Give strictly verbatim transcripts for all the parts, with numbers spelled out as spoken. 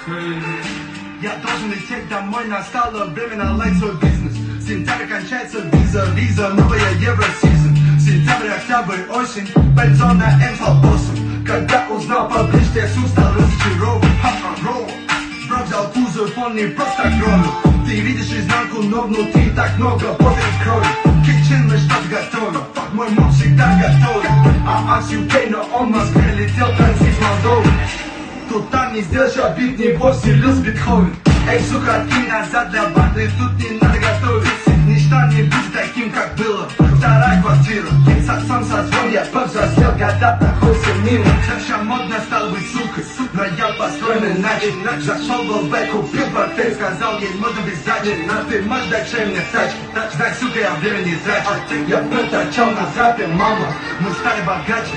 Я должен лететь домой, настало время наладить свой бизнес. Сентябрь кончается, виза, виза, новая евросизон. Сентябрь, октябрь, осень, пальцом на инфобоссом. Когда узнал поближе тексту, стал разочарован. Ха-ха-роу, бро взял пузо, фон не просто кровью. Ты видишь изнанку, но внутри так много пота и крови. Kitchen, мы что-то готовим, мой муж всегда готовит. А Акс ю кей, но он в Москве летел транзит в Молдову. Тут там не сделаешь обид, не вовсе Лил Бетховен. Эй, сука, откинь назад для банды, тут не надо готовить. Ничто не будет таким, как было. Вторая квартира, сам созвон, я повзрослел, года находится мимо. Сейчас модно стал быть сукой, но я построен иначе. Зашел был в бэк, купил портфель, сказал, ей можно без дачи. Но ты можешь дать шею мне тачки, знай, сука, я время не трачу. Я проточал на трапе, мама, мы стали богаче.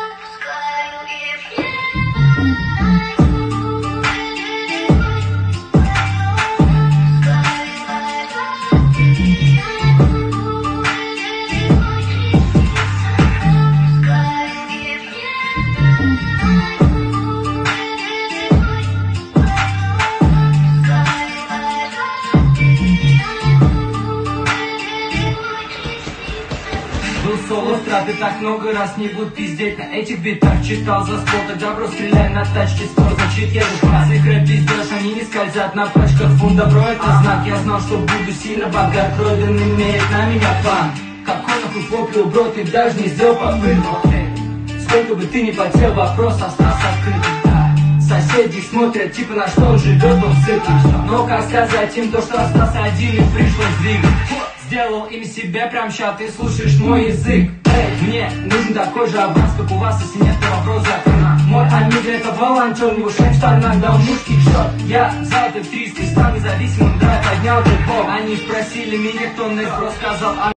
Был соло, страты так много раз не буду пиздеть на этих битах. Читал за спор, тогда бро, стреляй на тачке, спор, значит я же фаз. Их рэп пиздешь, они не скользят на пачках. Фун, добро, это знак, я знал, что буду сильно богат. Родин имеет на меня план. Какой нахуй поплыл, бро, ты даже не сделал попытку. Сколько бы ты ни потел, вопрос остался открытым. Соседи смотрят, типа на что он живет, он сытый. Но как сказать им то, что остался один и пришлось двигать. Сделал им себя прям ща, ты слушаешь мой язык. Эй, мне нужен такой же аванс, как у вас, если нет, то вопрос закрыт. Мой амиг это волонтер, у него шейнштайн иногда он мушки жжет. Я взял этот риск и стал независимым, да, поднял этот бог. Они спросили меня, кто на их сказал, а